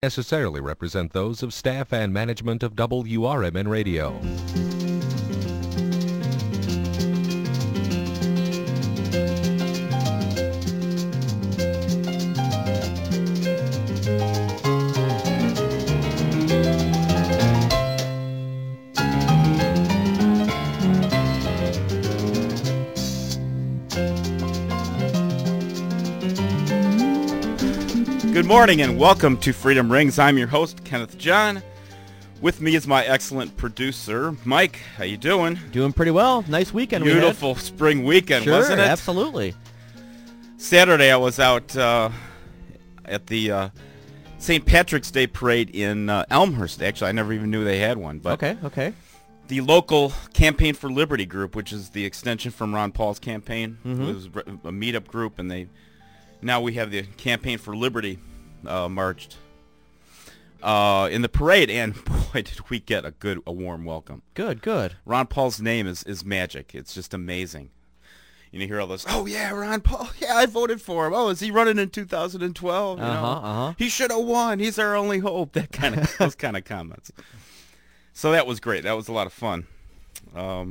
necessarily represent those of staff and management of WRMN Radio. Good morning and welcome to Freedom Rings. I'm your host, Kenneth John. With me is my excellent producer, Mike. How you doing? Doing pretty well. Nice weekend. Beautiful spring weekend, sure, wasn't it? Absolutely. Saturday I was out at the St. Patrick's Day Parade in Elmhurst. Actually, I never even knew they had one. But Okay. the local Campaign for Liberty group, which is the extension from Ron Paul's campaign, was a meetup group, and now we have the Campaign for Liberty marched in the parade, and boy, did we get a warm welcome. Good. Ron Paul's name is magic. It's just amazing. You hear all this, oh yeah, Ron Paul, yeah, I voted for him. Oh, is he running in 2012? You know? He should have won. He's our only hope. Those kind of comments. So that was great. That was a lot of fun. A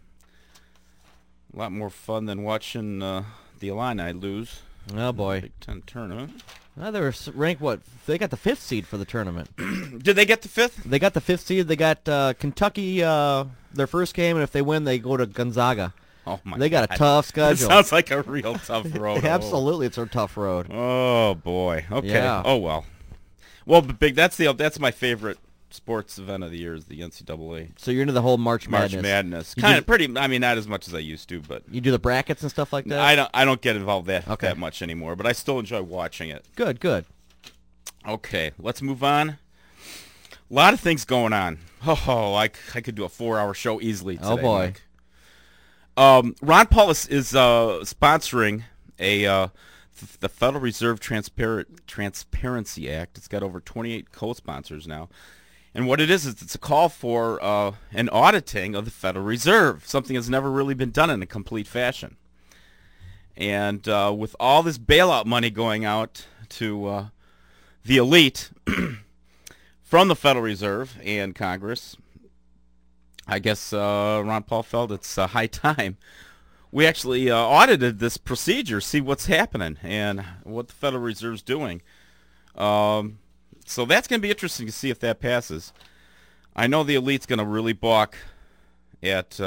lot more fun than watching the Illini lose. Oh boy. Big Ten tournament. Well, they were ranked what? They got the 5th seed for the tournament. Did they get the 5th? They got the 5th seed. They got Kentucky their first game, and if they win, they go to Gonzaga. Oh my! They got a tough schedule. It sounds like a real tough road. Absolutely, it's a tough road. Oh boy. Okay. Yeah. Oh well. Well, but big. That's my favorite sports event of the year is the NCAA. So you're into the whole March Madness. Kind of pretty. I mean, not as much as I used to, but you do the brackets and stuff like that. I don't get involved that much anymore, but I still enjoy watching it. Good. Okay, let's move on. A lot of things going on. Oh, I could do a 4-hour show easily today. Oh boy. Mike. Ron Paul is sponsoring the Federal Reserve Transparency Act. It's got over 28 co-sponsors now. And what it is it's a call for an auditing of the Federal Reserve, something that's never really been done in a complete fashion. And with all this bailout money going out to the elite from the Federal Reserve and Congress, I guess Ron Paul felt it's high time we actually audited this procedure, see what's happening and what the Federal Reserve's doing. So that's going to be interesting to see if that passes. I know the elite's going to really balk at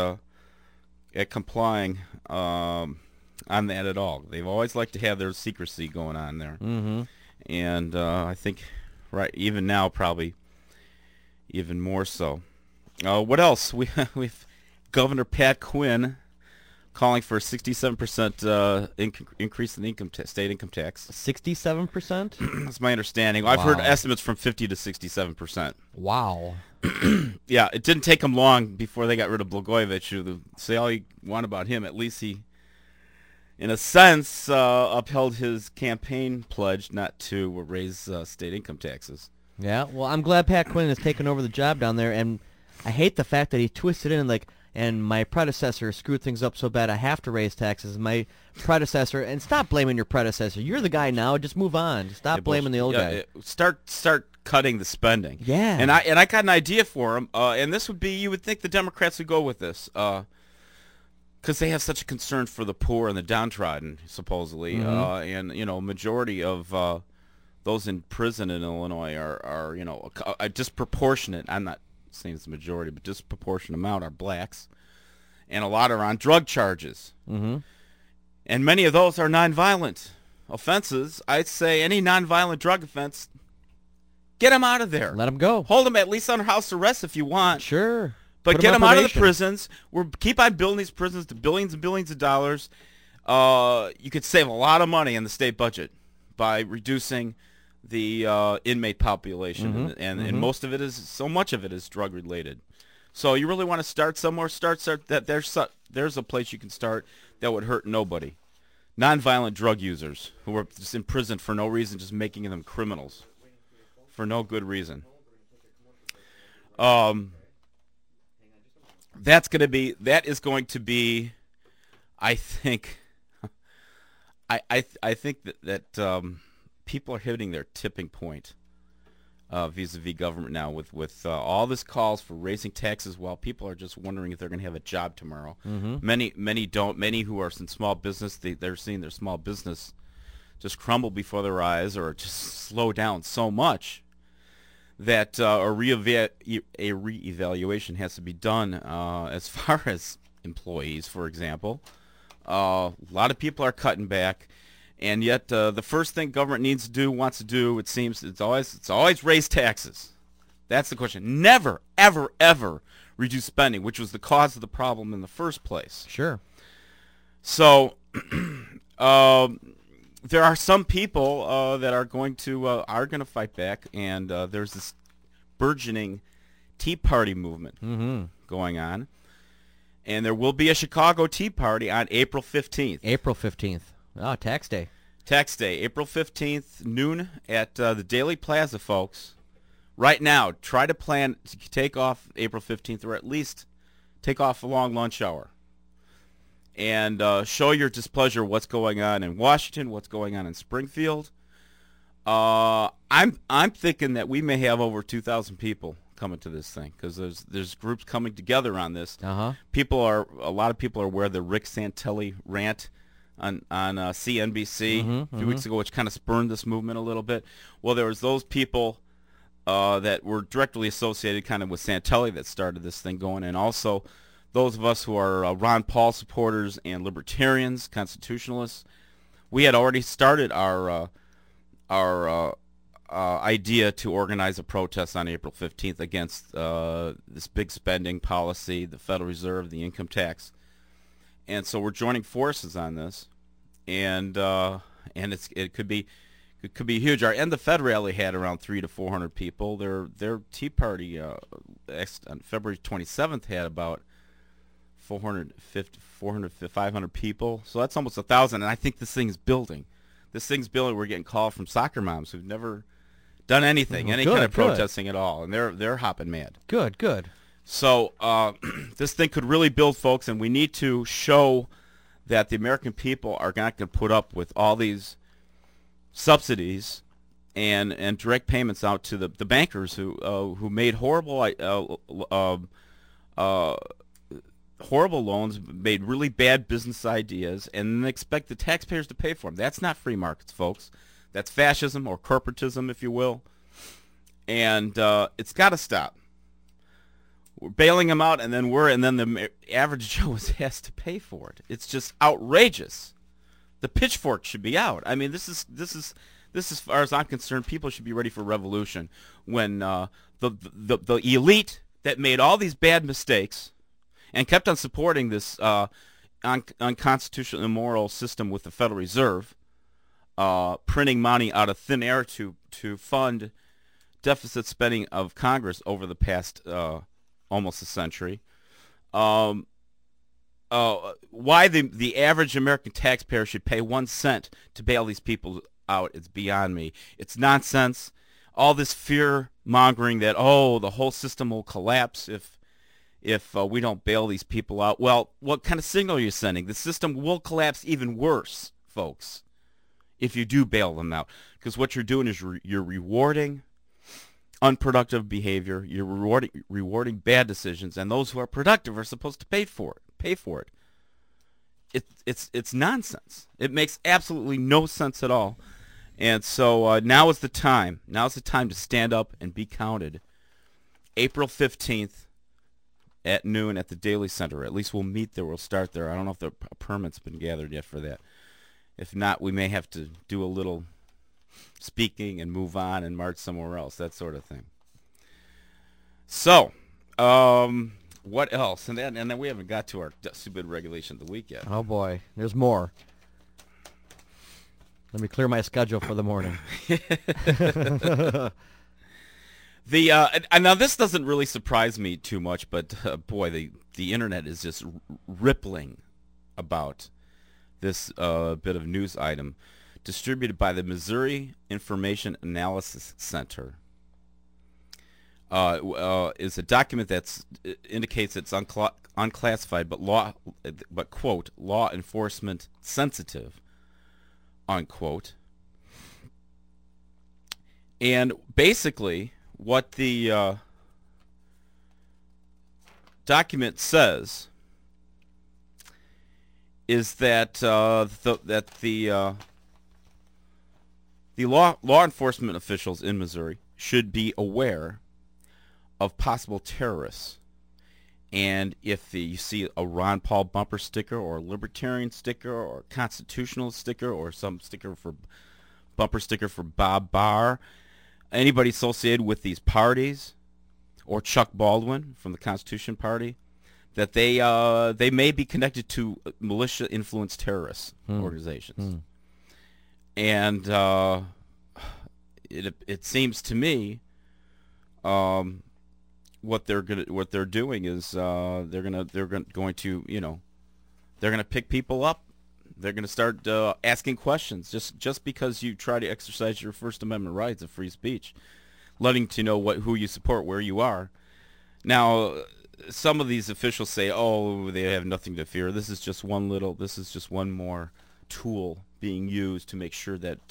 complying on that at all. They've always liked to have their secrecy going on there. Mm-hmm. And I think even now probably even more so. What else? We've Governor Pat Quinn calling for a 67% increase in the state income tax. 67%? That's my understanding. I've heard estimates from 50 to 67%. Wow. Yeah, it didn't take them long before they got rid of Blagojevich. You say all you want about him, at least he, in a sense, upheld his campaign pledge not to raise state income taxes. Yeah, well, I'm glad Pat Quinn has taken over the job down there, and I hate the fact that he twisted in and my predecessor screwed things up so bad I have to raise taxes. My predecessor, and stop blaming your predecessor. You're the guy now. Just move on. Stop blaming the old guy. Start cutting the spending. Yeah. And I got an idea for him. And this would be, you would think the Democrats would go with this, because they have such a concern for the poor and the downtrodden, supposedly. And majority of those in prison in Illinois are a disproportionate. I'm not saying it's a majority, but disproportionate amount are blacks, and a lot are on drug charges. Mm-hmm. And many of those are nonviolent offenses. I'd say any nonviolent drug offense, get them out of there. Let them go. Hold them at least under house arrest if you want. Sure. But get them out of the prisons. Keep on building these prisons to billions and billions of dollars. You could save a lot of money in the state budget by reducing the inmate population, and most of it is, so much of it is drug related. So you really want to start somewhere. Start that. There's a place you can start that would hurt nobody. Nonviolent drug users who are just in prison for no reason, just making them criminals for no good reason. That is going to be, I think, I think that people are hitting their tipping point vis-a-vis government now with all this calls for raising taxes while people are just wondering if they're going to have a job tomorrow. Many don't. Many who are in small business, they're seeing their small business just crumble before their eyes or just slow down so much that a reevaluation has to be done as far as employees, for example. A lot of people are cutting back, and yet the first thing government wants to do, it seems, it's always raise taxes. That's the question. Never, ever, ever reduce spending, which was the cause of the problem in the first place. Sure. So there are some people that are going to fight back, and there's this burgeoning Tea Party movement going on, and there will be a Chicago Tea Party on April 15th. April 15th. Oh, tax day. Tax day, April 15th, noon at the Daily Plaza, folks. Right now, try to plan to take off April 15th, or at least take off a long lunch hour. And show your displeasure what's going on in Washington, what's going on in Springfield. I'm thinking that we may have over 2,000 people coming to this thing because there's groups coming together on this. A lot of people are aware of the Rick Santelli rant on CNBC a few weeks ago, which kind of spurned this movement a little bit. Well, there was those people that were directly associated kind of with Santelli that started this thing going, and also those of us who are Ron Paul supporters and libertarians, constitutionalists. We had already started our idea to organize a protest on April 15th against this big spending policy, the Federal Reserve, the income tax, and so we're joining forces on this, and it could be huge. Our End the Fed rally had around 300 to 400 people. Their Tea Party on February 27th had about 400, 500 people. So that's almost 1,000, and I think this thing's building. We're getting calls from soccer moms who've never done anything, any kind of protesting at all, and they're hopping mad. Good. So this thing could really build, folks, and we need to show that the American people are not going to put up with all these subsidies and direct payments out to the bankers who made horrible loans, made really bad business ideas, and then expect the taxpayers to pay for them. That's not free markets, folks. That's fascism or corporatism, if you will. And it's got to stop. We're bailing them out, and then the average Joe has to pay for it. It's just outrageous. The pitchfork should be out. I mean, this is as far as I'm concerned, people should be ready for revolution when the elite that made all these bad mistakes and kept on supporting this unconstitutional, immoral system with the Federal Reserve, printing money out of thin air to fund deficit spending of Congress over the past almost a century. Why the average American taxpayer should pay 1 cent to bail these people out is beyond me. It's nonsense. All this fear-mongering that, the whole system will collapse if we don't bail these people out. Well, what kind of signal are you sending? The system will collapse even worse, folks, if you do bail them out. Because what you're doing is you're rewarding unproductive behavior. You're rewarding bad decisions, and those who are productive are supposed to pay for it. It's nonsense. It makes absolutely no sense at all. And so now is the time. Now is the time to stand up and be counted. April 15th at noon at the Daily Center. At least we'll meet there. We'll start there. I don't know if the permit's been gathered yet for that. If not, we may have to do a little speaking and move on and march somewhere else, that sort of thing. So, what else? And then we haven't got to our stupid regulation of the week yet. Oh boy, there's more. Let me clear my schedule for the morning. Now this doesn't really surprise me too much, but boy, the internet is just rippling about this bit of news item distributed by the Missouri Information Analysis Center. Is a document that indicates it's unclassified but quote, law enforcement sensitive, unquote. And basically what the document says is that the law enforcement officials in Missouri should be aware of possible terrorists. And if you see a Ron Paul bumper sticker or a Libertarian sticker or a Constitutional sticker or some bumper sticker for Bob Barr, anybody associated with these parties, or Chuck Baldwin from the Constitution Party, that they may be connected to militia-influenced terrorist organizations. And it seems to me what they're doing is they're going to pick people up. They're going to start asking questions just because you try to exercise your First Amendment rights of free speech, letting to know who you support, where you are. Now, some of these officials say, "Oh, they have nothing to fear. This is just one more tool being used to make sure that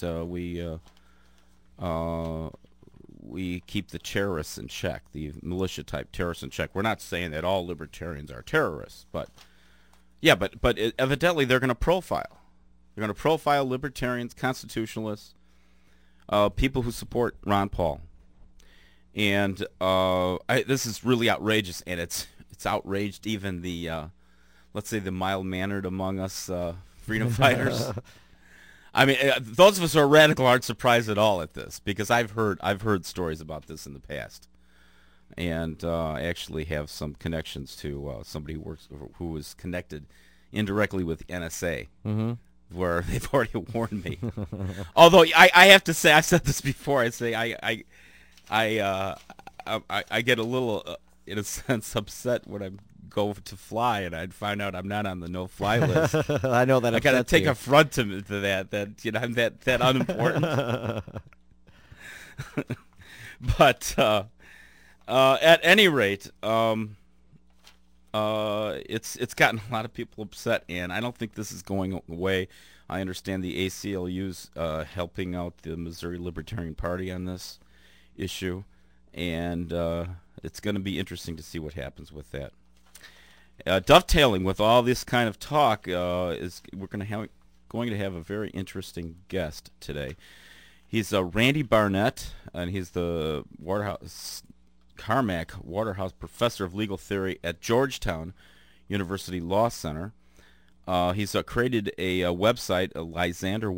we keep the terrorists in check, the militia-type terrorists in check." We're not saying that all libertarians are terrorists, but evidently they're going to profile. They're going to profile libertarians, constitutionalists, people who support Ron Paul. And this is really outrageous, and it's outraged even the, let's say, the mild-mannered among us freedom fighters. I mean, those of us who are radical aren't surprised at all at this, because I've heard stories about this in the past, and I actually have some connections to somebody who was connected indirectly with NSA, where they've already warned me. Although I have to say, I've said this before. I say I get a little, in a sense, upset when I go to fly and I'd find out I'm not on the no-fly list. I know that. I gotta take affront to that I'm that unimportant. But at any rate, it's gotten a lot of people upset, and I don't think this is going away. I understand the ACLU's helping out the Missouri Libertarian Party on this issue, and it's going to be interesting to see what happens with that. Dovetailing with all this kind of talk is we're going to have a very interesting guest today. He's Randy Barnett, and he's the Carmack Waterhouse Professor of Legal Theory at Georgetown University Law Center. He's created a website, a Lysander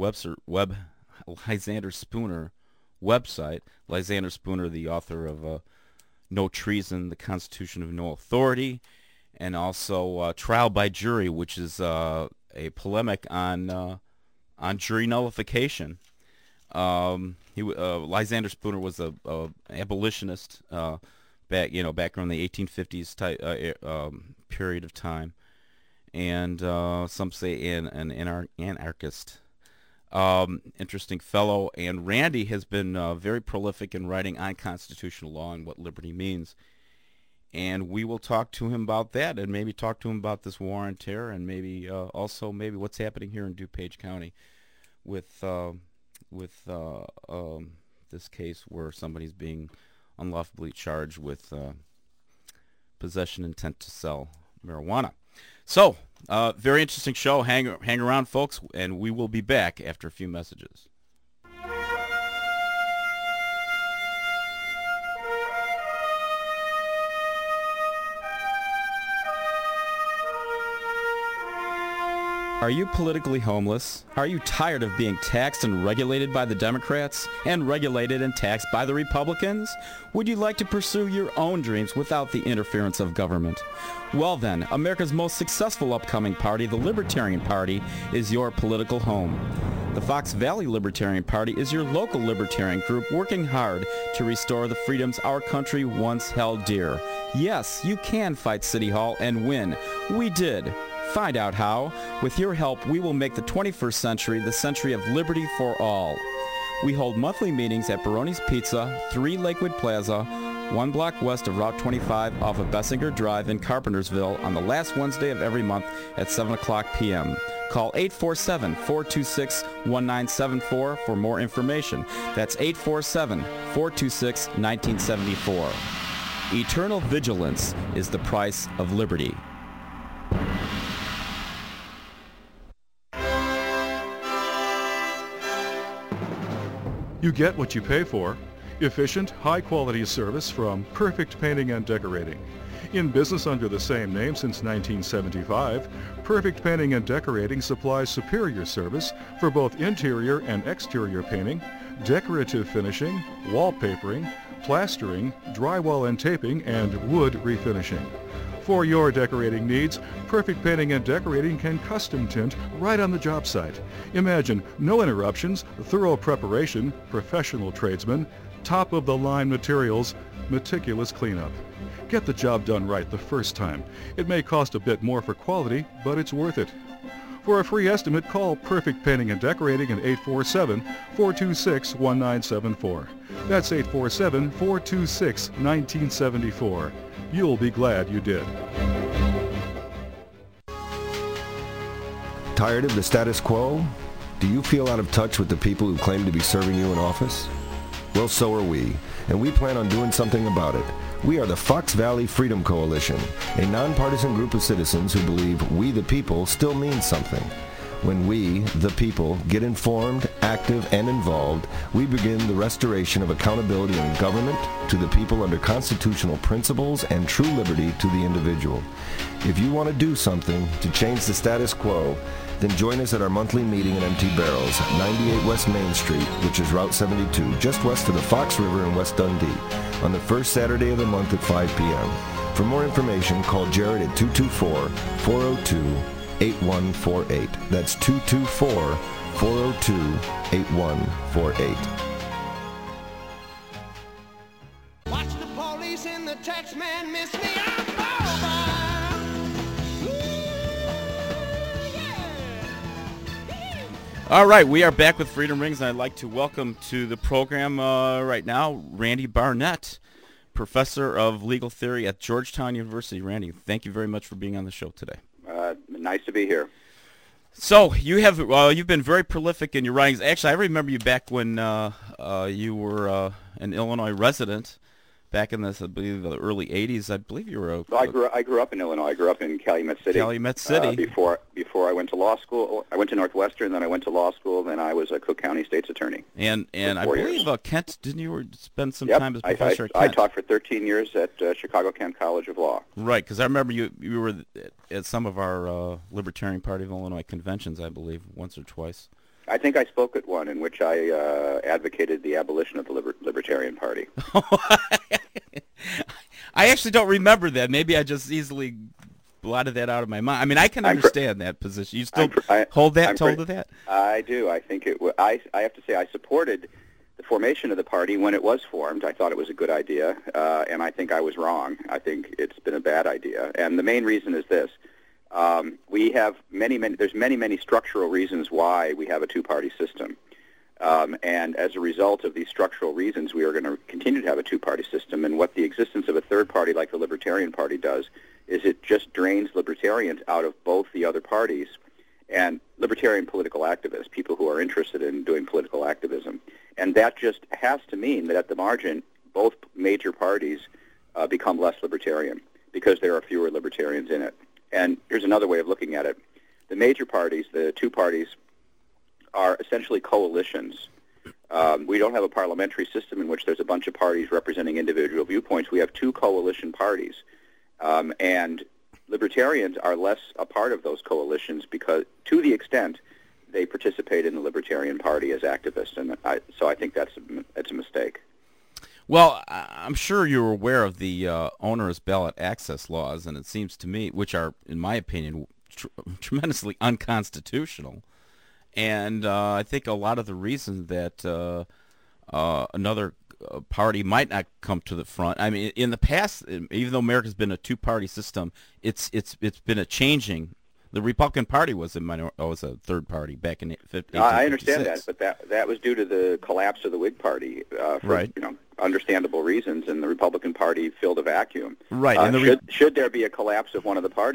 Spooner website. Lysander Spooner, the author of No Treason, The Constitution of No Authority, and also Trial by Jury, which is a polemic on jury nullification. Lysander Spooner was a abolitionist back around the 1850s type period of time, and some say an anarchist. Interesting fellow, and Randy has been very prolific in writing on constitutional law and what liberty means. And we will talk to him about that, and maybe talk to him about this war on terror, and maybe also maybe what's happening here in DuPage County with this case where somebody's being unlawfully charged with possession intent to sell marijuana. So, very interesting show. Hang around, folks, and we will be back after a few messages. Are you politically homeless? Are you tired of being taxed and regulated by the Democrats and regulated and taxed by the Republicans? Would you like to pursue your own dreams without the interference of government? Well then, America's most successful upcoming party, the Libertarian Party, is your political home. The Fox Valley Libertarian Party is your local libertarian group working hard to restore the freedoms our country once held dear. Yes, you can fight City Hall and win. We did. Find out how. With your help, we will make the 21st century the century of liberty for all. We hold monthly meetings at Baroni's Pizza, 3 Lakewood Plaza, 1 block west of Route 25 off of Bessinger Drive in Carpentersville on the last Wednesday of every month at 7 o'clock p.m. Call 847-426-1974 for more information. That's 847-426-1974. Eternal vigilance is the price of liberty. You get what you pay for. Efficient, high-quality service from Perfect Painting and Decorating. In business under the same name since 1975, Perfect Painting and Decorating supplies superior service for both interior and exterior painting, decorative finishing, wallpapering, plastering, drywall and taping, and wood refinishing. For your decorating needs, Perfect Painting and Decorating can custom tint right on the job site. Imagine no interruptions, thorough preparation, professional tradesmen, top-of-the-line materials, meticulous cleanup. Get the job done right the first time. It may cost a bit more for quality, but it's worth it. For a free estimate, call Perfect Painting and Decorating at 847-426-1974. That's 847-426-1974. You'll be glad you did. Tired of the status quo? Do you feel out of touch with the people who claim to be serving you in office? Well, so are we, and we plan on doing something about it. We are the Fox Valley Freedom Coalition, a nonpartisan group of citizens who believe we the people still means something. When we, the people, get informed, active, and involved, we begin the restoration of accountability in government to the people under constitutional principles and true liberty to the individual. If you want to do something to change the status quo, then join us at our monthly meeting in Empty Barrels, 98 West Main Street, which is Route 72, just west of the Fox River in West Dundee, on the first Saturday of the month at 5 p.m. For more information, call Jared at 224-402-8148. That's 224-402-8148. Watch the police and the tax man miss me. I'm over. All right, we are back with Freedom Rings, and I'd like to welcome to the program right now Randy Barnett, professor of legal theory at Georgetown University. Randy, thank you very much for being on the show today. Nice to be here. So you've been very prolific in your writings. Actually, I remember you back when you were an Illinois resident. Back in I believe, the early '80s, I believe you were. I grew up in Illinois. I grew up in Calumet City. Calumet City. Before I went to law school, I went to Northwestern. Then I went to law school. Then I was a Cook County State's Attorney. And I believe Kent. Didn't you spend some Yep. time as professor at Kent? I taught for 13 years at Chicago Kent College of Law. Right, because I remember you were at some of our Libertarian Party of Illinois conventions, I believe, once or twice. I think I spoke at one in which I advocated the abolition of the Libertarian Party. I actually don't remember that. Maybe I just easily blotted that out of my mind. I mean, I can understand that position. You still hold to that? I do. I think I have to say I supported the formation of the party when it was formed. I thought it was a good idea, and I think I was wrong. I think it's been a bad idea. And the main reason is this. We have there's many structural reasons why we have a two-party system. And as a result of these structural reasons, we are going to continue to have a two-party system. And what the existence of a third party like the Libertarian Party does is it just drains libertarians out of both the other parties and libertarian political activists, people who are interested in doing political activism. And that just has to mean that at the margin, both major parties become less libertarian because there are fewer libertarians in it. And here's another way of looking at it. The major parties, the two parties, are essentially coalitions. We don't have a parliamentary system in which there's a bunch of parties representing individual viewpoints. We have two coalition parties. And libertarians are less a part of those coalitions because, to the extent, they participate in the Libertarian Party as activists. And so I think that's a mistake. Well, I'm sure you're aware of the onerous ballot access laws, and it seems to me, which are, in my opinion, tremendously unconstitutional. And I think a lot of the reasons that another party might not come to the front. I mean, in the past, even though America's been a two-party system, it's been a changing. The Republican Party was a third party back in 1856. I understand that, but that was due to the collapse of the Whig Party for understandable reasons, and the Republican Party filled a vacuum. Right. And should there be a collapse of one of the parties,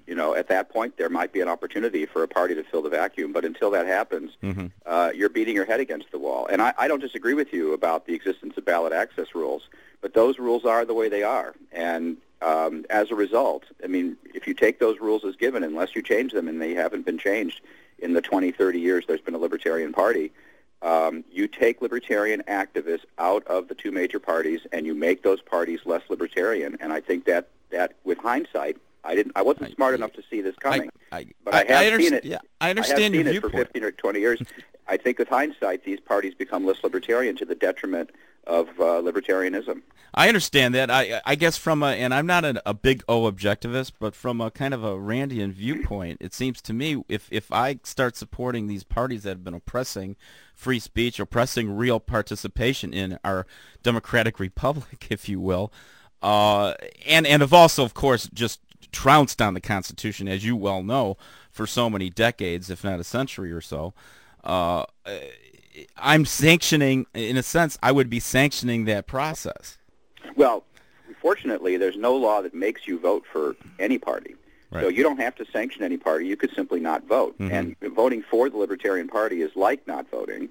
at that point there might be an opportunity for a party to fill the vacuum. But until that happens, you're beating your head against the wall. And I don't disagree with you about the existence of ballot access rules, but those rules are the way they are. And as a result, I mean, if you take those rules as given, unless you change them, and they haven't been changed in the 20, 30 years there's been a Libertarian Party, you take libertarian activists out of the two major parties, and you make those parties less libertarian. And I think that with hindsight, I wasn't smart enough to see this coming, but I have seen it. Yeah, I understand your viewpoint. For 15 or 20 years. I think with hindsight, these parties become less libertarian to the detriment of libertarianism. I understand that. I guess and I'm not a big O objectivist, but from a kind of a Randian viewpoint, it seems to me if I start supporting these parties that have been oppressing free speech, oppressing real participation in our democratic republic, if you will, and have also, of course, just trounced on the Constitution, as you well know, for so many decades, if not a century or so, I'm sanctioning, in a sense, I would be sanctioning that process. Well, fortunately, there's no law that makes you vote for any party. Right. So you don't have to sanction any party. You could simply not vote. And voting for the Libertarian Party is like not voting.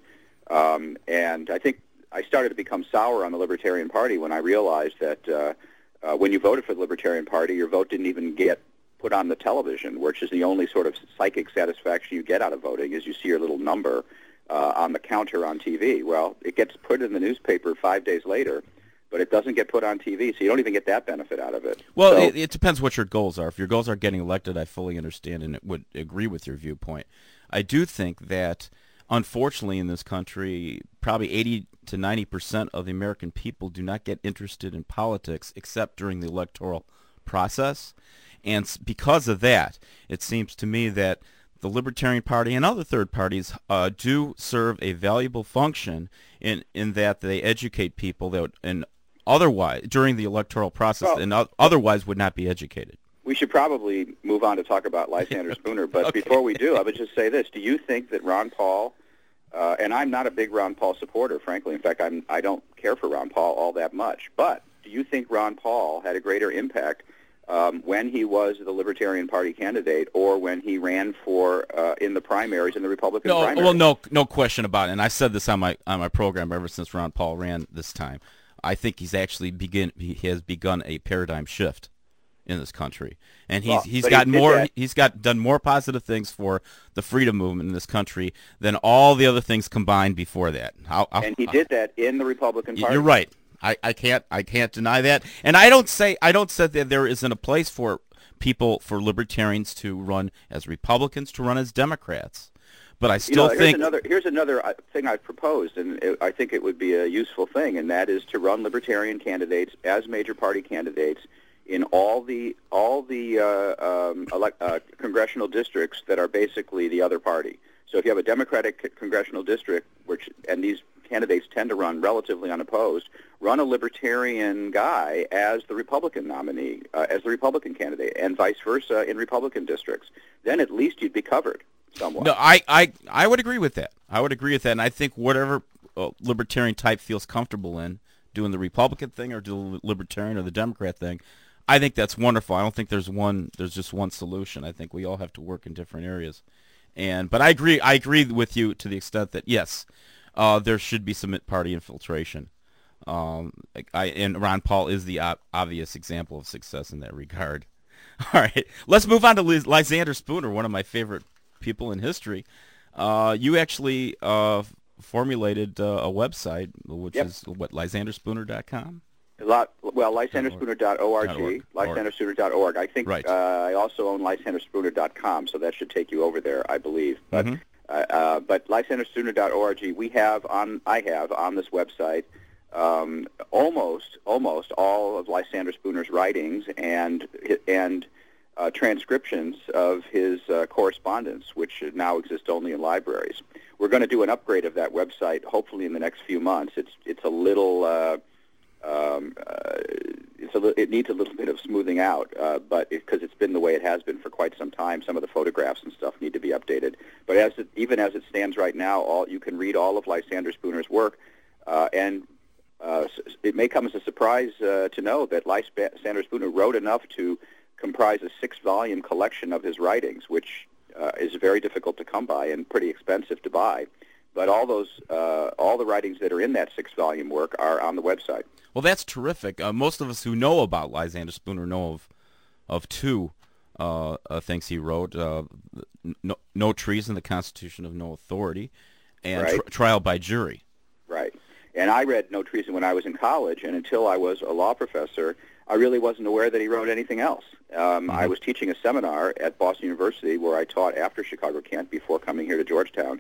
And I think I started to become sour on the Libertarian Party when I realized that when you voted for the Libertarian Party, your vote didn't even get put on the television, which is the only sort of psychic satisfaction you get out of voting, is you see your little number on the counter on TV. Well, it gets put in the newspaper 5 days later, but it doesn't get put on TV, so you don't even get that benefit out of it. Well, so, it depends what your goals are. If your goals are getting elected, I fully understand and would agree with your viewpoint. I do think that, unfortunately, in this country, probably 80 to 90% of the American people do not get interested in politics except during the electoral process. And because of that, it seems to me that the Libertarian Party and other third parties do serve a valuable function in that they educate people that and otherwise during the electoral process and otherwise would not be educated. We should probably move on to talk about Lysander Spooner, but Okay. Before we do, I would just say this. Do you think that Ron Paul, and I'm not a big Ron Paul supporter, frankly. In fact, I don't care for Ron Paul all that much, but do you think Ron Paul had a greater impact when he was the Libertarian Party candidate or when he ran for in the primaries, in the Republican primaries? Well, no question about it. And I said this on my program ever since Ron Paul ran this time. I think he has begun a paradigm shift in this country, and he's done more positive things for the freedom movement in this country than all the other things combined before that. And he did that in the Republican Party. You're right. I can't deny that, and I don't say that there isn't a place for libertarians to run as Republicans, to run as Democrats, but I still think here's another thing I've proposed, and I think it would be a useful thing, and that is to run Libertarian candidates as major party candidates in all the congressional districts that are basically the other party. So if you have a Democratic congressional district, and these candidates tend to run relatively unopposed, run a Libertarian guy as the Republican nominee, as the Republican candidate, and vice versa in Republican districts. Then at least you'd be covered somewhat. No, I would agree with that. I would agree with that, and I think whatever Libertarian type feels comfortable in doing the Republican thing or doing the Libertarian or the Democrat thing, I think that's wonderful. I don't think there's just one solution. I think we all have to work in different areas. But I agree with you to the extent that yes, there should be some party infiltration. And Ron Paul is the obvious example of success in that regard. All right, let's move on to Lysander Spooner, one of my favorite people in history. You actually formulated a website, which is what, lysanderspooner.com? LysanderSpooner.org, LysanderSpooner.org. I think I also own LysanderSpooner.com, so that should take you over there, I believe. But but LysanderSpooner.org, I have on this website almost all of Lysander Spooner's writings and transcriptions of his correspondence, which now exist only in libraries. We're going to do an upgrade of that website, hopefully in the next few months. It's a little. It needs a little bit of smoothing out, but because it's been the way it has been for quite some time, some of the photographs and stuff need to be updated. But even as it stands right now, you can read all of Lysander Spooner's work, and it may come as a surprise to know that Lysander Spooner wrote enough to comprise a 6-volume collection of his writings, which is very difficult to come by and pretty expensive to buy. But all the writings that are in that 6-volume work are on the website. Well, that's terrific. Most of us who know about Lysander Spooner know of two things he wrote: No Treason, the Constitution of No Authority, and Right. Trial by Jury. Right. And I read No Treason when I was in college, and until I was a law professor, I really wasn't aware that he wrote anything else. I was teaching a seminar at Boston University where I taught after Chicago Kent before coming here to Georgetown.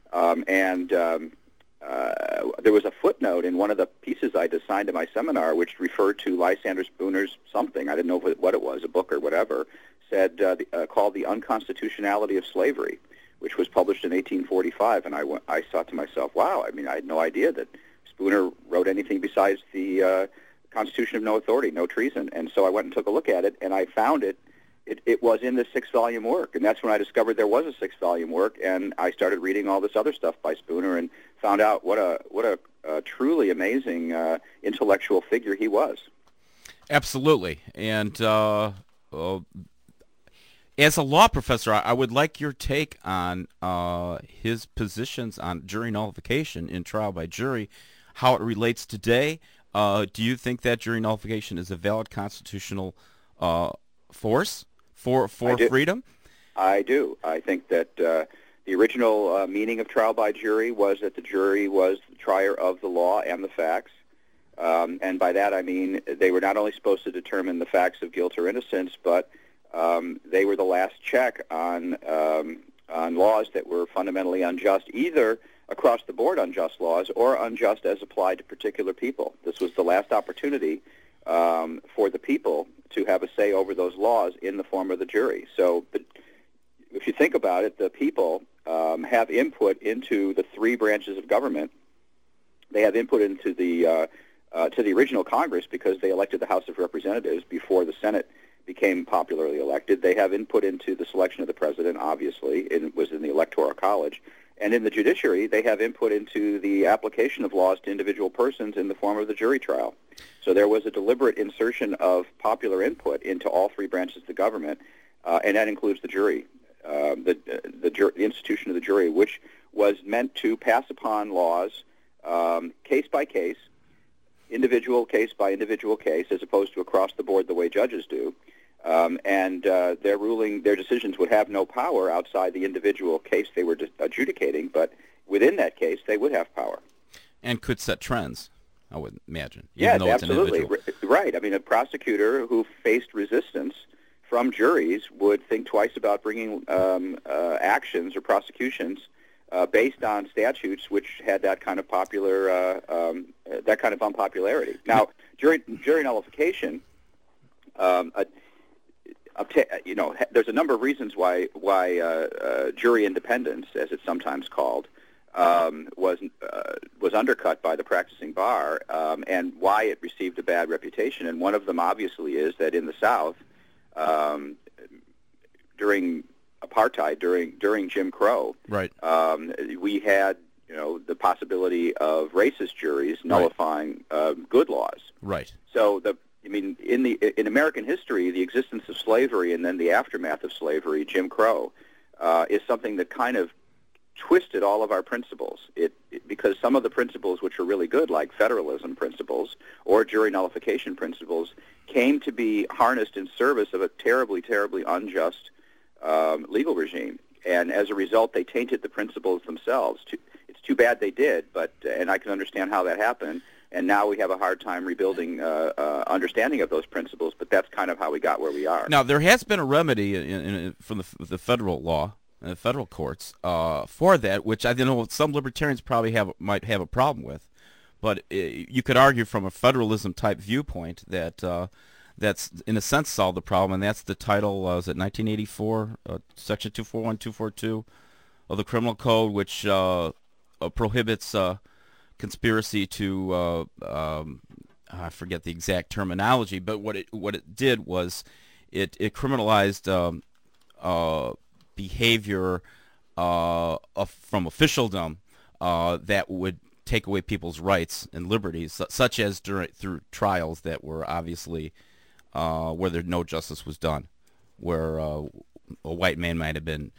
There was a footnote in one of the pieces I'd assigned to my seminar which referred to Lysander Spooner's something. I didn't know what it was, a book or whatever, called The Unconstitutionality of Slavery, which was published in 1845. And I thought to myself, wow, I mean, I had no idea that Spooner wrote anything besides the Constitution of No Authority, No Treason. And so I went and took a look at it, and I found it was in the 6-volume work. And that's when I discovered there was a 6-volume work, and I started reading all this other stuff by Spooner and found out what a truly amazing intellectual figure he was. Absolutely. And as a law professor, I would like your take on his positions on jury nullification in trial by jury, how it relates today. Do you think that jury nullification is a valid constitutional force for freedom? I do. I think that the original meaning of trial by jury was that the jury was the trier of the law and the facts. And by that I mean they were not only supposed to determine the facts of guilt or innocence, but they were the last check on laws that were fundamentally unjust, either across the board unjust laws or unjust as applied to particular people. This was the last opportunity for the people to have a say over those laws in the form of the jury. So if you think about it, the people have input into the 3 branches of government. They have input into the to the original Congress because they elected the House of Representatives before the Senate became popularly elected. They have input into the selection of the president, obviously. It was in the Electoral College. And in the judiciary, they have input into the application of laws to individual persons in the form of the jury trial. So there was a deliberate insertion of popular input into all 3 branches of the government, and that includes the jury, the institution of the jury, which was meant to pass upon laws case by case, individual case by individual case, as opposed to across the board the way judges do. Their decisions would have no power outside the individual case they were adjudicating, but within that case, they would have power. And could set trends, I would imagine. Yes, even though absolutely. It's an individual. Right. I mean, a prosecutor who faced resistance from juries would think twice about bringing actions or prosecutions based on statutes which had that kind of unpopularity. Now, jury nullification. There's a number of reasons why jury independence, as it's sometimes called, was undercut by the practicing bar, and why it received a bad reputation. And one of them, obviously, is that in the South, during apartheid, during Jim Crow, right, we had the possibility of racist juries nullifying good laws. Right. So in American history, the existence of slavery and then the aftermath of slavery, Jim Crow, is something that kind of twisted all of our principles. Because some of the principles which are really good, like federalism principles or jury nullification principles, came to be harnessed in service of a terribly, terribly unjust legal regime. And as a result, they tainted the principles themselves. It's too bad they did, and I can understand how that happened. And now we have a hard time rebuilding understanding of those principles, but that's kind of how we got where we are. Now, there has been a remedy from the federal law, federal courts, for that, which I know some libertarians probably might have a problem with. But you could argue from a federalism-type viewpoint that that's, in a sense, solved the problem, and that's the title, was it 1984, Section 241, 242 of the Criminal Code, which prohibits conspiracy to I forget the exact terminology, but what it did was it criminalized behavior from officialdom that would take away people's rights and liberties, such as through trials that were obviously where no justice was done, where a white man might have been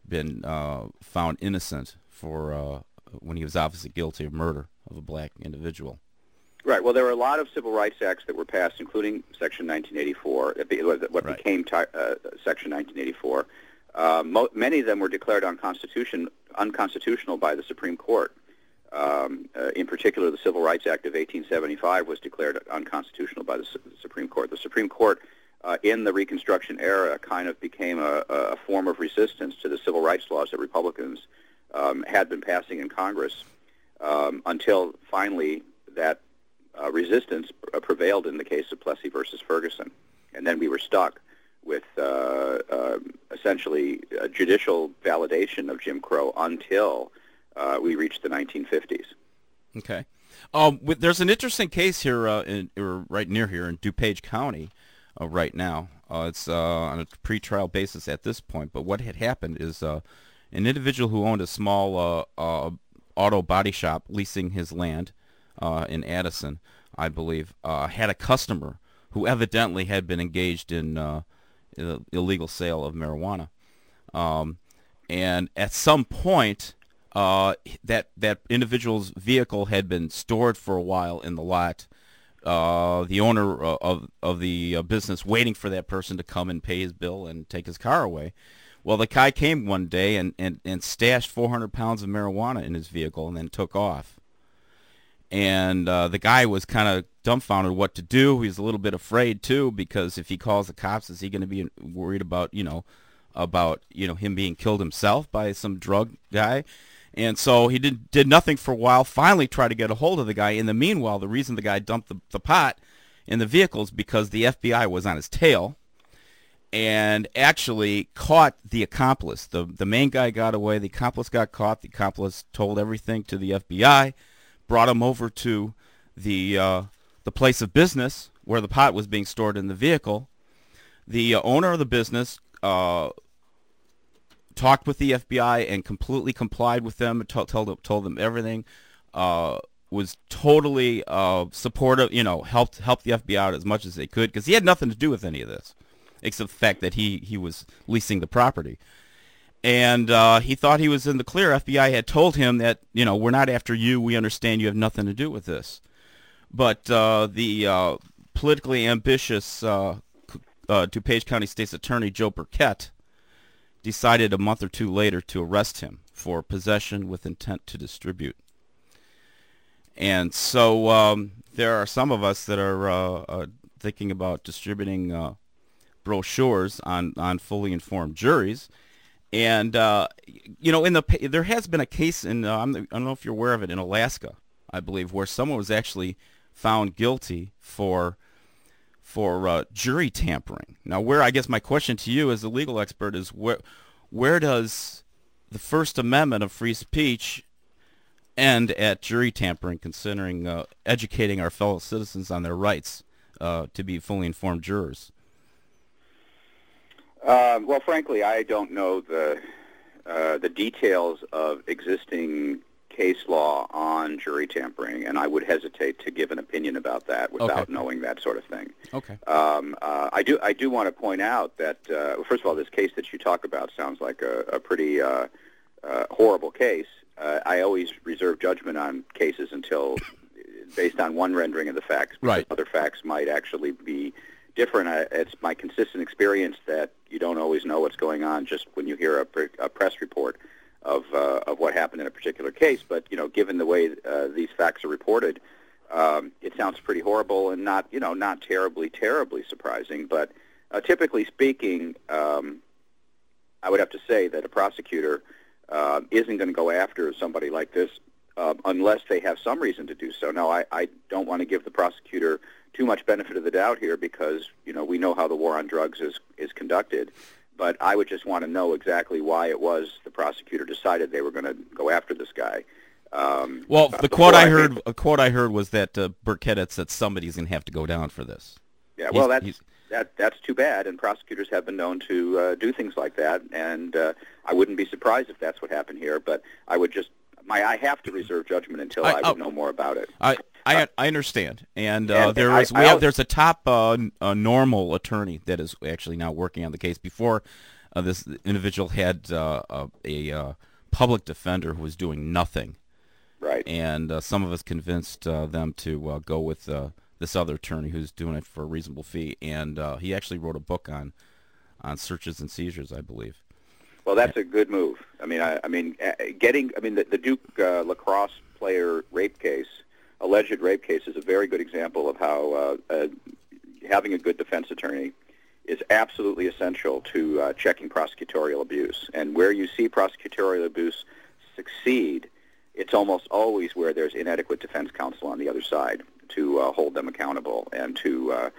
found innocent for when he was obviously guilty of murder of a black individual. Right. Well, there were a lot of civil rights acts that were passed, including Section 1984, what became Section 1984. Many of them were declared unconstitutional by the Supreme Court. In particular, the Civil Rights Act of 1875 was declared unconstitutional by the Supreme Court. The Supreme Court, in the Reconstruction era, kind of became a form of resistance to the civil rights laws that Republicans had been passing in Congress until finally that resistance prevailed in the case of Plessy versus Ferguson. And then we were stuck with essentially a judicial validation of Jim Crow until we reached the 1950s. Okay. There's an interesting case here, right near here in DuPage County right now. It's on a pretrial basis at this point, but what had happened is an individual who owned a small auto body shop leasing his land in Addison, I believe, had a customer who evidently had been engaged in illegal sale of marijuana. And at some point, that individual's vehicle had been stored for a while in the lot. The owner of the business waiting for that person to come and pay his bill and take his car away. Well, the guy came one day and stashed 400 pounds of marijuana in his vehicle and then took off. And the guy was kind of dumbfounded what to do. He was a little bit afraid too, because if he calls the cops, is he going to be worried about him being killed himself by some drug guy? And so he did nothing for a while. Finally, tried to get a hold of the guy. In the meanwhile, the reason the guy dumped the pot in the vehicle is because the FBI was on his tail and actually caught the accomplice. The main guy got away. The accomplice got caught. The accomplice told everything to the FBI. Brought him over to the place of business where the pot was being stored in the vehicle. The owner of the business talked with the FBI and completely complied with them. Told them everything. Was totally supportive. Helped the FBI out as much as they could because he had nothing to do with any of this, except the fact that he was leasing the property. And he thought he was in the clear. FBI had told him that, we're not after you. We understand you have nothing to do with this. But the politically ambitious DuPage County State's Attorney Joe Burkett decided a month or two later to arrest him for possession with intent to distribute. And so there are some of us that are thinking about distributing brochures on fully informed juries. And there has been a case in I don't know if you're aware of it, in Alaska, I believe, where someone was actually found guilty for jury tampering. Now, I guess my question to you as a legal expert is where does the First Amendment of free speech end at jury tampering, considering educating our fellow citizens on their rights to be fully informed jurors? Well, frankly, I don't know the details of existing case law on jury tampering, and I would hesitate to give an opinion about that without knowing that sort of thing. Okay. I do want to point out that first of all, this case that you talk about sounds like a pretty horrible case. I always reserve judgment on cases until based on one rendering of the facts, because right. Other facts might actually be different. It's my consistent experience that you don't always know what's going on just when you hear a press report of what happened in a particular case. But given the way these facts are reported, it sounds pretty horrible and not terribly surprising. But typically speaking, I would have to say that a prosecutor isn't going to go after somebody like this unless they have some reason to do so. Now, I don't want to give the prosecutor too much benefit of the doubt here because, we know how the war on drugs is conducted. But I would just want to know exactly why it was the prosecutor decided they were going to go after this guy. Well, the quote I heard was that Burkett had said somebody's going to have to go down for this. Yeah, well, that's too bad, and prosecutors have been known to do things like that, and I wouldn't be surprised if that's what happened here. But I have to reserve judgment until I would know more about it. I I understand, and And there's a top normal attorney that is actually now working on the case. Before this individual had a public defender who was doing nothing, Right. and some of us convinced them to go with this other attorney who's doing it for a reasonable fee, and he actually wrote a book on searches and seizures, I believe. Well, that's a good move. The Duke lacrosse player alleged rape case, is a very good example of how having a good defense attorney is absolutely essential to checking prosecutorial abuse. And where you see prosecutorial abuse succeed, it's almost always where there's inadequate defense counsel on the other side to hold them accountable and to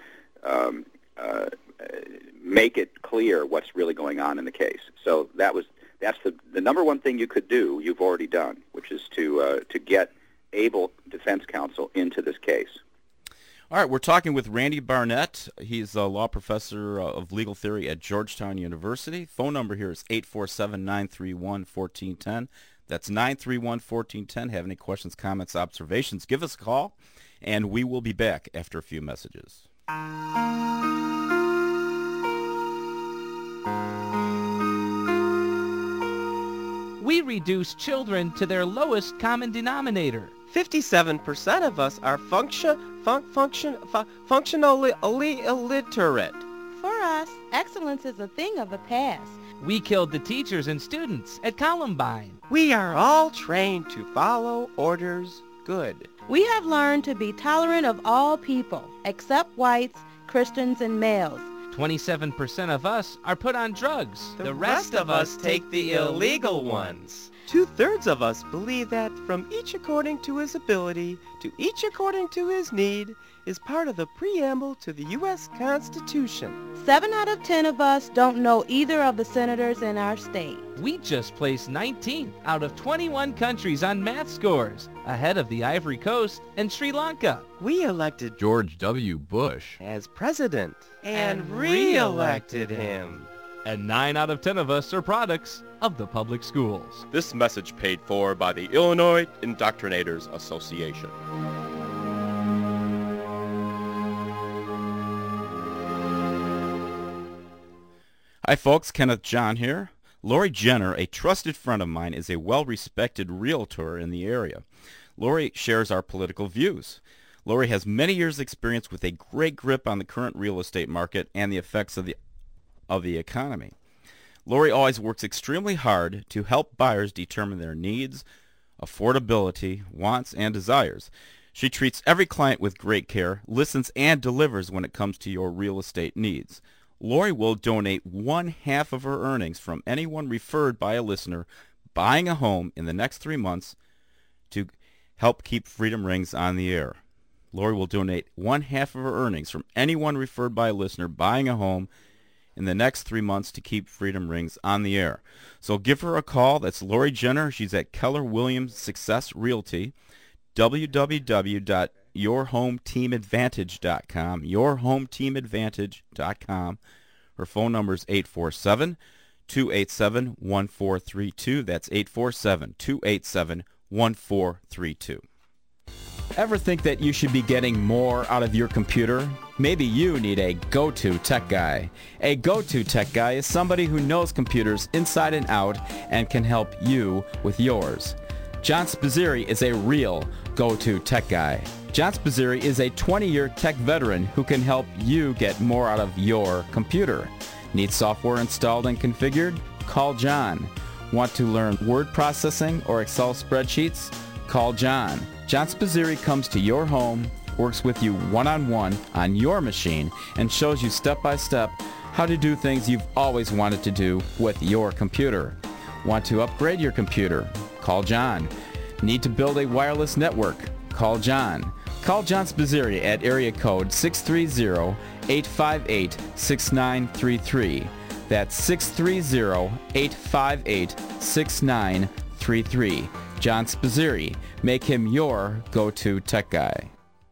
make it clear what's really going on in the case. So that's the number one thing you could do. You've already done, which is to get able defense counsel into this case. All right, we're talking with Randy Barnett. He's a law professor of legal theory at Georgetown University. Phone number here is 847-931-1410. That's 931-1410. Have any questions, comments, observations, give us a call, and we will be back after a few messages. We reduce children to their lowest common denominator. 57% of us are functionally illiterate. For us, excellence is a thing of the past. We killed the teachers and students at Columbine. We are all trained to follow orders good. We have learned to be tolerant of all people, except whites, Christians, and males. 27% of us are put on drugs. The rest of us take the illegal ones. 2/3 of us believe that from each according to his ability to each according to his need is part of the preamble to the U.S. Constitution. 7 out of 10 of us don't know either of the senators in our state. We just placed 19th out of 21 countries on math scores, ahead of the Ivory Coast and Sri Lanka. We elected George W. Bush as president and re-elected him. And 9 out of 10 of us are products of the public schools. This message paid for by the Illinois Indoctrinators Association. Hi folks, Kenneth John here. Lori Jenner, a trusted friend of mine, is a well-respected realtor in the area. Lori shares our political views. Lori has many years' experience with a great grip on the current real estate market and the effects of the economy. Lori always works extremely hard to help buyers determine their needs, affordability, wants, and desires. She treats every client with great care, listens, and delivers when it comes to your real estate needs. Lori will donate 1/2 of her earnings from anyone referred by a listener buying a home in the next 3 months to help keep Freedom Rings on the air. Lori will donate 1/2 of her earnings from anyone referred by a listener buying a home in the next 3 months to keep Freedom Rings on the air. So give her a call. That's Lori Jenner. She's at Keller Williams Success Realty, www.yourhometeamadvantage.com, yourhometeamadvantage.com. Her phone number is 847-287-1432. That's 847-287-1432. Ever think that you should be getting more out of your computer? Maybe you need a go-to tech guy. A go-to tech guy is somebody who knows computers inside and out and can help you with yours. John Spazzeri is a real go-to tech guy. John Spazzeri is a 20-year tech veteran who can help you get more out of your computer. Need software installed and configured? Call John. Want to learn word processing or Excel spreadsheets? Call John. John Spazzeri comes to your home, works with you one-on-one on your machine, and shows you step-by-step how to do things you've always wanted to do with your computer. Want to upgrade your computer? Call John. Need to build a wireless network? Call John. Call John Spazzeri at area code 630-858-6933. That's 630-858-6933. John Spazzeri. Make him your go-to tech guy.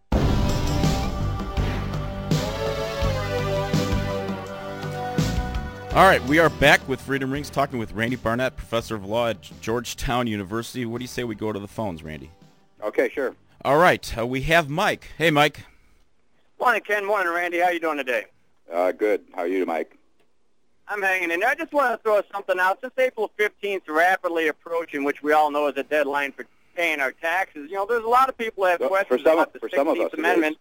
All right, we are back with Freedom Rings, talking with Randy Barnett, professor of law at Georgetown University. What do you say we go to the phones, Randy? Okay, sure. All right, we have Mike. Hey, Mike. Morning, Ken. Morning, Randy. How you doing today? Good. How are you, Mike? I'm hanging in there. I just want to throw something out. Since April 15th rapidly approaching, which we all know is a deadline for paying our taxes, you know, there's a lot of people that have questions about the 16th Amendment.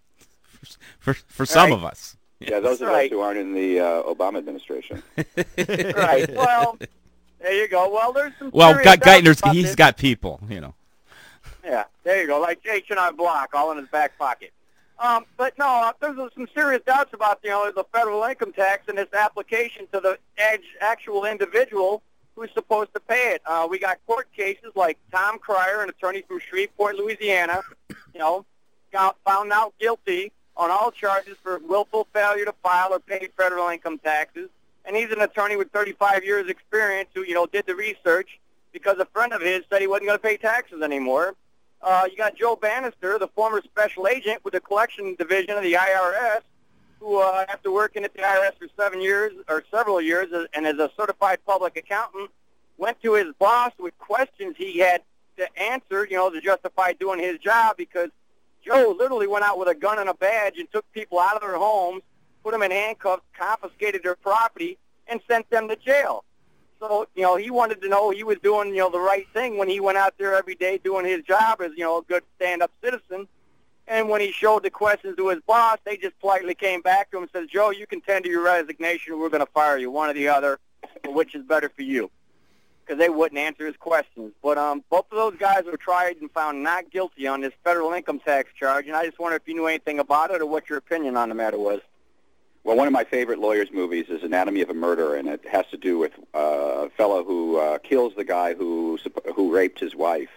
For some of us. Yeah, those of us who aren't in the Obama administration. Right. Well, there you go. Well, there's some Geithner's, he's got people, you know. Yeah, there you go. Like H&R Block, all in his back pocket. But no, there's some serious doubts about, you know, the federal income tax and its application to the actual individual who's supposed to pay it. We got court cases like Tom Cryer, an attorney from Shreveport, Louisiana, you know, got found out guilty on all charges for willful failure to file or pay federal income taxes. And he's an attorney with 35 years experience who, you know, did the research because a friend of his said he wasn't going to pay taxes anymore. You got Joe Bannister, the former special agent with the collection division of the IRS, who, after working at the IRS for several years, and as a certified public accountant, went to his boss with questions he had to answer, you know, to justify doing his job, because Joe literally went out with a gun and a badge and took people out of their homes, put them in handcuffs, confiscated their property, and sent them to jail. So, you know, he wanted to know he was doing, you know, the right thing when he went out there every day doing his job as, you know, a good stand-up citizen. And when he showed the questions to his boss, they just politely came back to him and said, Joe, you can tender your resignation or we're going to fire you, one or the other, which is better for you. Because they wouldn't answer his questions. But both of those guys were tried and found not guilty on this federal income tax charge, and I just wonder if you knew anything about it or what your opinion on the matter was. Well, one of my favorite lawyers' movies is Anatomy of a Murder, and it has to do with a fellow who kills the guy who raped his wife.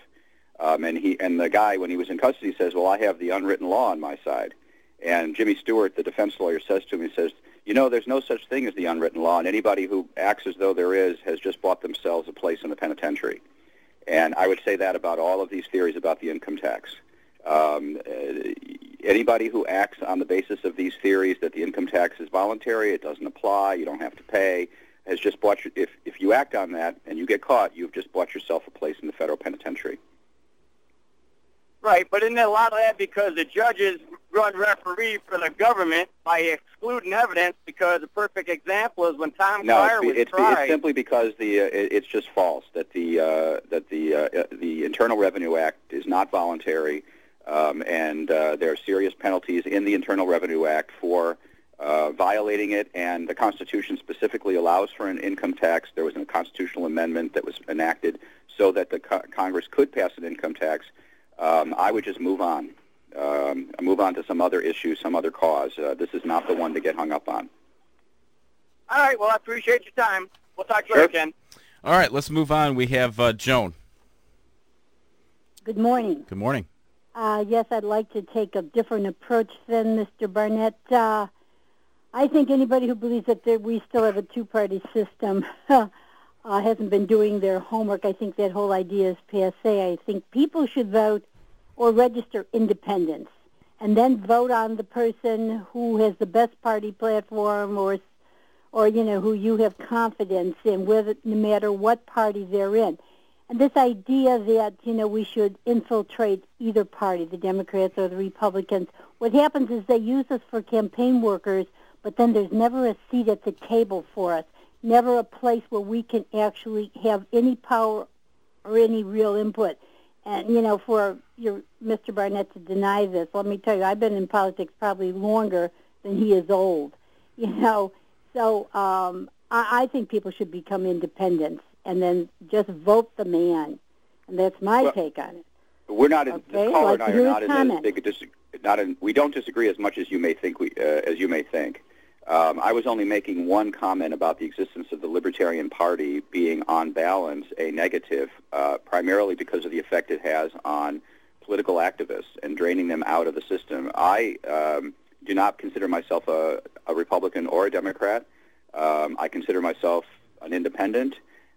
And the guy, when he was in custody, says, well, I have the unwritten law on my side. And Jimmy Stewart, the defense lawyer, says to him, he says, you know, there's no such thing as the unwritten law, and anybody who acts as though there is has just bought themselves a place in the penitentiary. And I would say that about all of these theories about the income tax. Anybody who acts on the basis of these theories that the income tax is voluntary, it doesn't apply, you don't have to pay, has just bought if you act on that and you get caught, you've just bought yourself a place in the federal penitentiary. Right, but isn't a lot of that because the judges run referee for the government by excluding evidence? Because a perfect example is when Tom Cryer was tried. It's simply because it's just false that the Internal Revenue Act is not voluntary, and there are serious penalties in the Internal Revenue Act for violating it, and the Constitution specifically allows for an income tax. There was a constitutional amendment that was enacted so that the Congress could pass an income tax. I would just move on. Move on to some other issue, some other cause. This is not the one to get hung up on. All right, well, I appreciate your time. We'll talk to you later, Ken. All right, let's move on. We have Joan. Good morning. Good morning. Yes, I'd like to take a different approach than Mr. Barnett. I think anybody who believes that we still have a two-party system hasn't been doing their homework. I think that whole idea is passé. I think people should vote or register independents and then vote on the person who has the best party platform or you know, who you have confidence in, whether, no matter what party they're in. And this idea that, you know, we should infiltrate either party, the Democrats or the Republicans, what happens is they use us for campaign workers, but then there's never a seat at the table for us, never a place where we can actually have any power or any real input. And, you know, for Mr. Barnett to deny this, let me tell you, I've been in politics probably longer than he is old, you know. So I think people should become independents and then just vote the man. And that's my take on it. We're not in, okay? the caller like and I are not in as big a we don't disagree as much as you may think. I was only making one comment about the existence of the Libertarian Party being, on balance, a negative, primarily because of the effect it has on political activists and draining them out of the system. I do not consider myself a Republican or a Democrat. I consider myself an independent.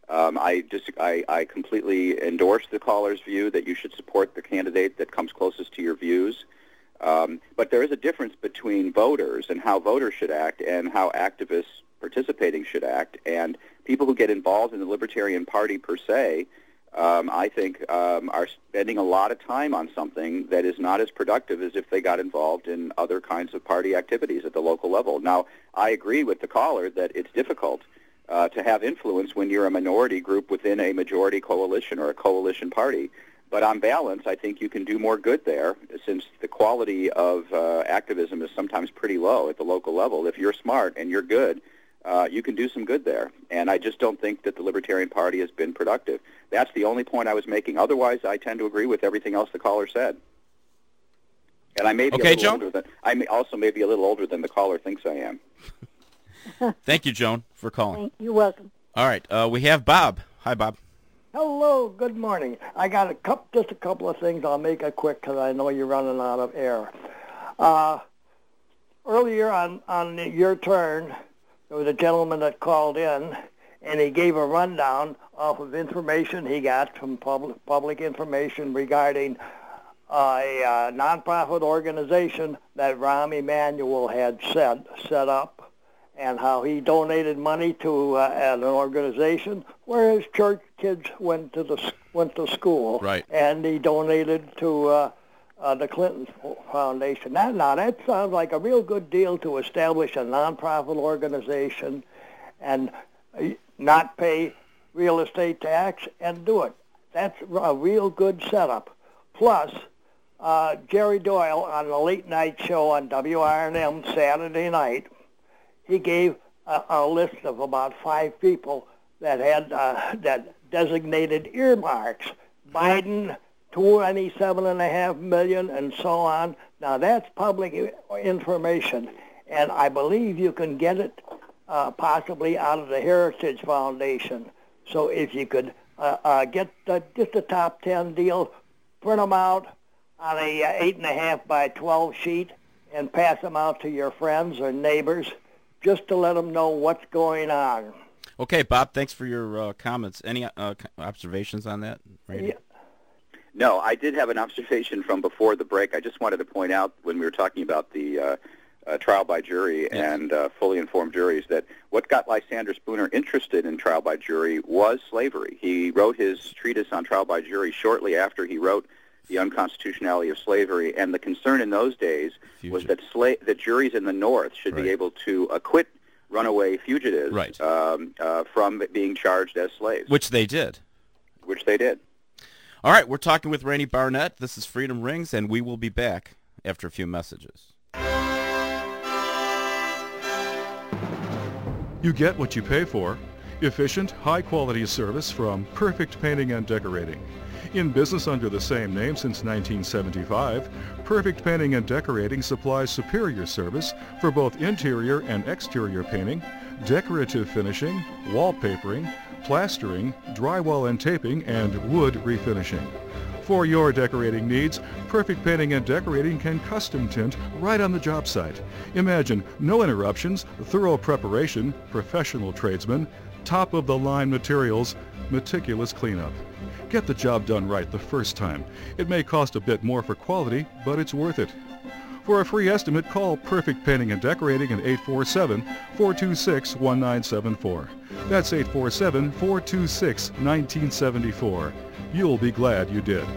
I completely endorse the caller's view that you should support the candidate that comes closest to your views. But there is a difference between voters and how voters should act and how activists participating should act. And people who get involved in the Libertarian Party per se I think, are spending a lot of time on something that is not as productive as if they got involved in other kinds of party activities at the local level. Now, I agree with the caller that it's difficult to have influence when you're a minority group within a majority coalition or a coalition party. But on balance, I think you can do more good there, since the quality of activism is sometimes pretty low at the local level. If you're smart and you're good, you can do some good there. And I just don't think that the Libertarian Party has been productive. That's the only point I was making. Otherwise, I tend to agree with everything else the caller said. And I may be also may be a little older than the caller thinks I am. Thank you, Joan, for calling. You're welcome. All right, we have Bob. Hi, Bob. Hello, good morning. I got just a couple of things. I'll make it quick because I know you're running out of air. Earlier on your turn, there was a gentleman that called in, and he gave a rundown off of information he got from public information regarding a nonprofit organization that Rahm Emanuel had set up, and how he donated money to an organization where his church kids went to school. Right. And he donated to the Clinton Foundation. That sounds like a real good deal to establish a nonprofit organization and not pay real estate tax and do it. That's a real good setup. Plus, Jerry Doyle on the late night show on WRNM Saturday night, he gave a list of about 5 people that had that designated earmarks. Biden, $27.5 million, and so on. Now that's public information, and I believe you can get it possibly out of the Heritage Foundation. So if you could get just a top 10 deal, print them out on a 8.5 by 12 sheet, and pass them out to your friends or neighbors, just to let them know what's going on. Okay, Bob, thanks for your comments. Any observations on that? Randy? Yeah. No, I did have an observation from before the break. I just wanted to point out when we were talking about the trial by jury and fully informed juries that what got Lysander Spooner interested in trial by jury was slavery. He wrote his treatise on trial by jury shortly after he wrote The Unconstitutionality of Slavery, and the concern in those days was that the juries in the North should be able to acquit runaway fugitives from being charged as slaves. Which they did. All right, we're talking with Randy Barnett. This is Freedom Rings, and we will be back after a few messages. You get what you pay for. Efficient, high-quality service from Perfect Painting and Decorating. In business under the same name since 1975, Perfect Painting and Decorating supplies superior service for both interior and exterior painting, decorative finishing, wallpapering, plastering, drywall and taping, and wood refinishing. For your decorating needs, Perfect Painting and Decorating can custom tint right on the job site. Imagine no interruptions, thorough preparation, professional tradesmen, top-of-the-line materials, meticulous cleanup. Get the job done right the first time. It may cost a bit more for quality, but it's worth it. For a free estimate, call Perfect Painting and Decorating at 847-426-1974. That's 847-426-1974. You'll be glad you did.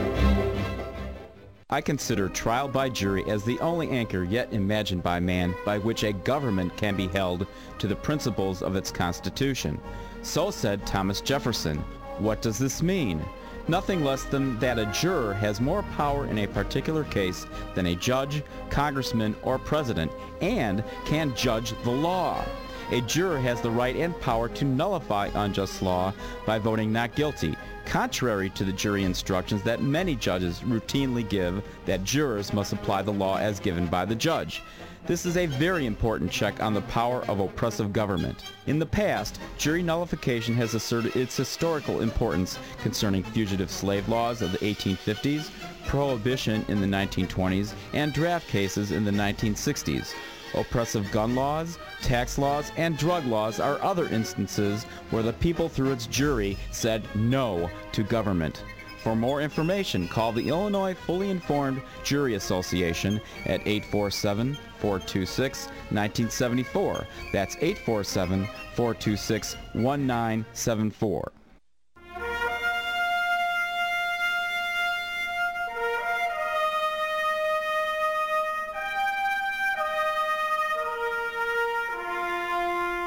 I consider trial by jury as the only anchor yet imagined by man by which a government can be held to the principles of its Constitution. So said Thomas Jefferson. What does this mean? Nothing less than that a juror has more power in a particular case than a judge, congressman, or president, and can judge the law. A juror has the right and power to nullify unjust law by voting not guilty, contrary to the jury instructions that many judges routinely give that jurors must apply the law as given by the judge. This is a very important check on the power of oppressive government. In the past, jury nullification has asserted its historical importance concerning fugitive slave laws of the 1850s, prohibition in the 1920s, and draft cases in the 1960s. Oppressive gun laws, tax laws, and drug laws are other instances where the people through its jury said no to government. For more information, call the Illinois Fully Informed Jury Association at 847-426-1974. That's 847-426-1974.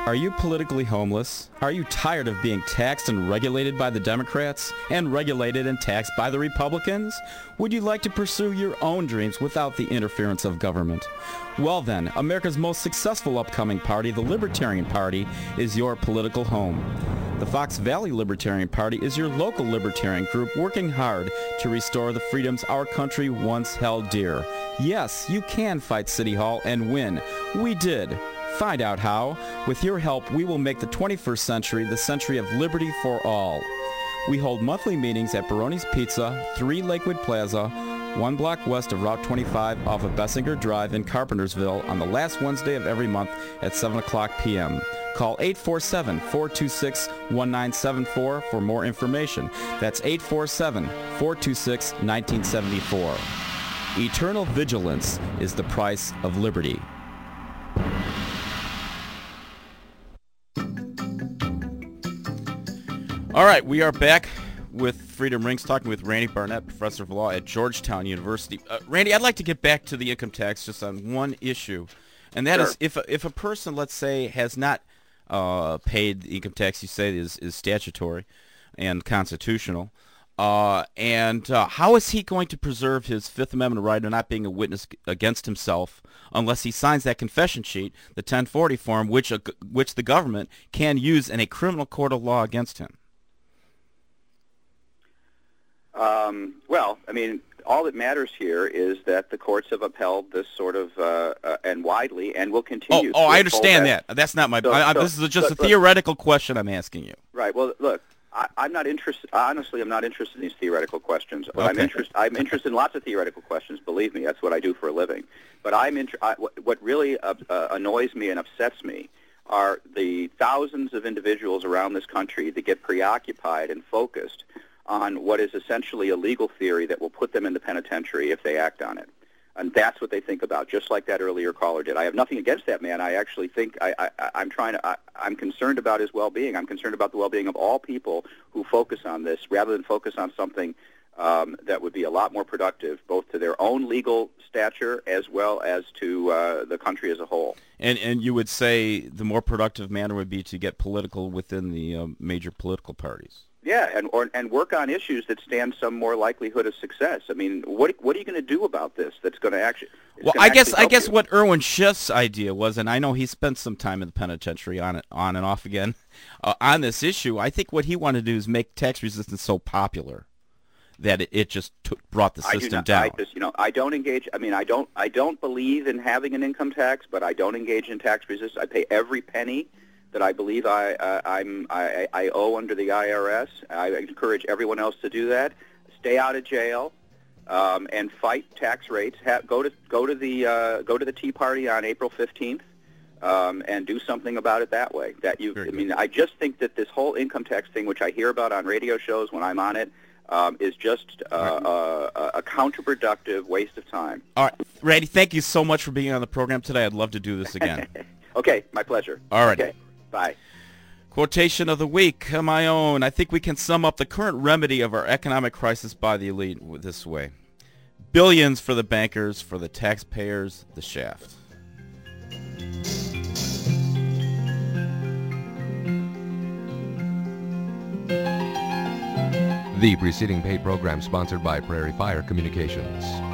Are you politically homeless? Are you tired of being taxed and regulated by the Democrats and regulated and taxed by the Republicans? Would you like to pursue your own dreams without the interference of government? Well then, America's most successful upcoming party, the Libertarian Party, is your political home. The Fox Valley Libertarian Party is your local libertarian group working hard to restore the freedoms our country once held dear. Yes, you can fight City Hall and win. We did. Find out how. With your help, we will make the 21st century the century of liberty for all. We hold monthly meetings at Baroni's Pizza, 3 Lakewood Plaza, 1 block west of Route 25 off of Bessinger Drive in Carpentersville on the last Wednesday of every month at 7 o'clock p.m. Call 847-426-1974 for more information. That's 847-426-1974. Eternal vigilance is the price of liberty. All right, we are back with Freedom Rings, talking with Randy Barnett, professor of law at Georgetown University. Randy, I'd like to get back to the income tax just on one issue, and that is if a person, let's say, has not paid the income tax, you say is statutory and constitutional, and how is he going to preserve his Fifth Amendment right of not being a witness against himself unless he signs that confession sheet, the 1040 form, which the government can use in a criminal court of law against him? Well, I mean, all that matters here is that the courts have upheld this sort of, and widely, and will continue. Oh, I understand that. That's not my. This is just a theoretical question I'm asking you. Right. Well, look, I'm not interested. Honestly, I'm not interested in these theoretical questions. Okay. I'm interested in lots of theoretical questions. Believe me, that's what I do for a living. But what really annoys me and upsets me are the thousands of individuals around this country that get preoccupied and focused on what is essentially a legal theory that will put them in the penitentiary if they act on it. And that's what they think about, just like that earlier caller did. I have nothing against that man. I actually think I'm concerned about his well-being. I'm concerned about the well-being of all people who focus on this rather than focus on something that would be a lot more productive, both to their own legal stature as well as to the country as a whole. And you would say the more productive manner would be to get political within the major political parties. Yeah, and work on issues that stand some more likelihood of success. I mean, what are you going to do about this that's going to actually? Well, I guess what Irwin Schiff's idea was, and I know he spent some time in the penitentiary on and off again on this issue. I think what he wanted to do is make tax resistance so popular that it just brought the system down. I don't engage. I mean, I don't believe in having an income tax, but I don't engage in tax resistance. I pay every penny that I believe I owe under the IRS. I encourage everyone else to do that. Stay out of jail, and fight tax rates. Go to the Tea Party on April 15th, and do something about it that way. I just think that this whole income tax thing, which I hear about on radio shows when I'm on it, is just a counterproductive waste of time. All right, Randy, thank you so much for being on the program today. I'd love to do this again. Okay, my pleasure. All right. Okay. Bye. Quotation of the week, my own. I think we can sum up the current remedy of our economic crisis by the elite this way. Billions for the bankers, for the taxpayers, the shaft. The preceding paid program sponsored by Prairie Fire Communications.